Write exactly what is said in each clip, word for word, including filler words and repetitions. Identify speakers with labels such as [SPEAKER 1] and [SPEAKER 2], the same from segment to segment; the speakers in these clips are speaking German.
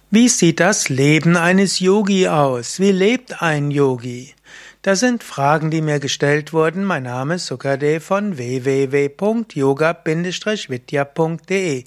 [SPEAKER 1] Wie sieht das Leben eines Yogi aus? Wie lebt ein Yogi? Das sind Fragen, die mir gestellt wurden. Mein Name ist Sukadev von w w w punkt yoga Bindestrich vidya punkt de.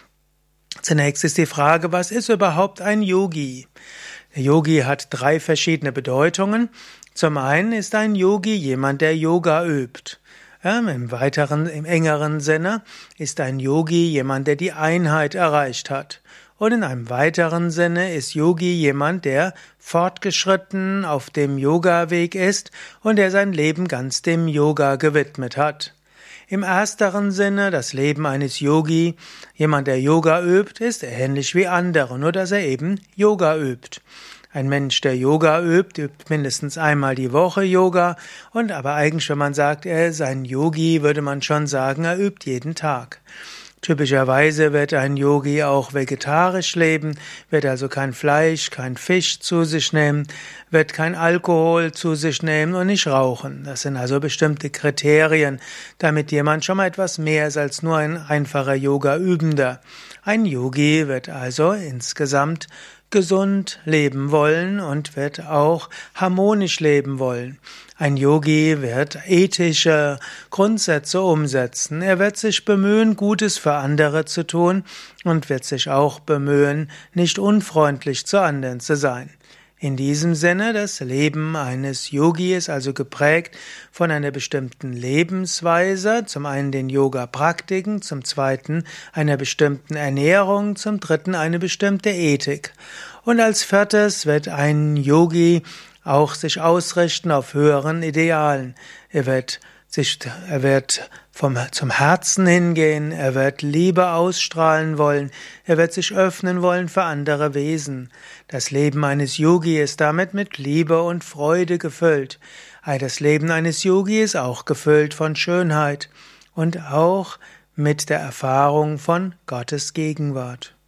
[SPEAKER 1] Zunächst ist die Frage, was ist überhaupt ein Yogi? Der Yogi hat drei verschiedene Bedeutungen. Zum einen ist ein Yogi jemand, der Yoga übt. Ja, im weiteren, im engeren Sinne ist ein Yogi jemand, der die Einheit erreicht hat. Und in einem weiteren Sinne ist Yogi jemand, der fortgeschritten auf dem Yoga-Weg ist und der sein Leben ganz dem Yoga gewidmet hat. Im ersteren Sinne, das Leben eines Yogi, jemand, der Yoga übt, ist ähnlich wie andere, nur dass er eben Yoga übt. Ein Mensch, der Yoga übt, übt mindestens einmal die Woche Yoga, und aber eigentlich, wenn man sagt, er ist ein Yogi, würde man schon sagen, er übt jeden Tag. Typischerweise wird ein Yogi auch vegetarisch leben, wird also kein Fleisch, kein Fisch zu sich nehmen, wird kein Alkohol zu sich nehmen und nicht rauchen. Das sind also bestimmte Kriterien, damit jemand schon mal etwas mehr ist als nur ein einfacher Yoga-Übender. Ein Yogi wird also insgesamt gesund leben wollen und wird auch harmonisch leben wollen. Ein Yogi wird ethische Grundsätze umsetzen. Er wird sich bemühen, Gutes für andere zu tun und wird sich auch bemühen, nicht unfreundlich zu anderen zu sein. In diesem Sinne, das Leben eines Yogi ist also geprägt von einer bestimmten Lebensweise, zum einen den Yoga-Praktiken, zum zweiten einer bestimmten Ernährung, zum dritten eine bestimmte Ethik. Und als viertes wird ein Yogi auch sich ausrichten auf höheren Idealen. Er wird sich, er wird vom, zum Herzen hingehen, er wird Liebe ausstrahlen wollen, er wird sich öffnen wollen für andere Wesen. Das Leben eines Yogi ist damit mit Liebe und Freude gefüllt. Das Leben eines Yogi ist auch gefüllt von Schönheit und auch mit der Erfahrung von Gottes Gegenwart.